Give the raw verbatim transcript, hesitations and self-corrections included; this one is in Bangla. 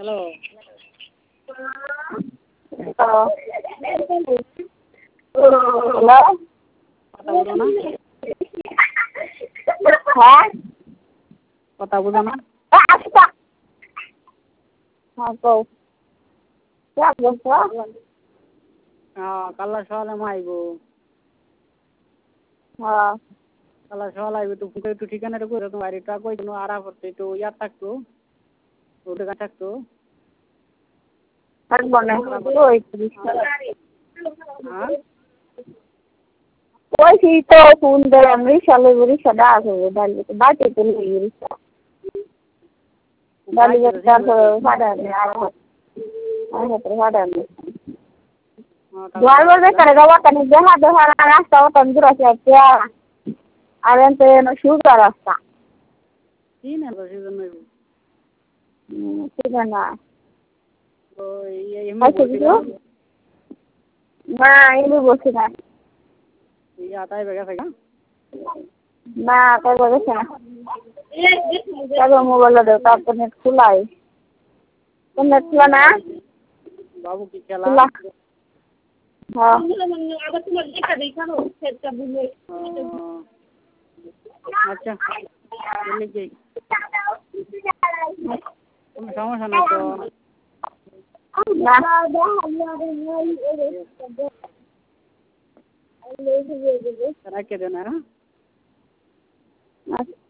হ্যালো হ্যালো কথা বলো না হ্যাঁ কথা বুঝো না আচ্ছা হ্যাঁ কও क्या बोलছো হ্যাঁ কাল্লা সকালে মা আইব হ্যাঁ কাল্লা সকালে আইব তো ফুটে একটু ঠিকানাটা করে তোমার বাড়িটা কই দিন আড়া করতে একটু ইয়ার থাকতো ওটা কাছে থাকতো থাকবো না ওই হ্যাঁ ওই তো ফোন দেয় আমি রিক্সালে রিক্সাটা আসবে ডালি বাড়িতে তো লই রিক্সা ডালি তারপরে ভাড়া নেই আর আর ভাড়া নেই ड्राइवर ಬೇಕಾರೆ ಗವಾತನ ಜಹಾದ ಹಾರ ರಾಸ್ತಾ ತಂದಿರ ಸತ್ಯ ಅದಂತೆ ಶೂಟ್ ರಾಸ್ತಾ तीन है बस इधर में ಹ್ಮ್ ಸಿಗಣ तो ये ये में बोलती ना না ইনি বসে না ये आता है बेगा सगा না কই বলেছে না তবে মোবাইল দাও তারপর নেট খোলাই তো নেট খোলা না बाबू की खेला খোলা হ্যাঁ अच्छा चले गई तुम समझो ना तो না रख के देना है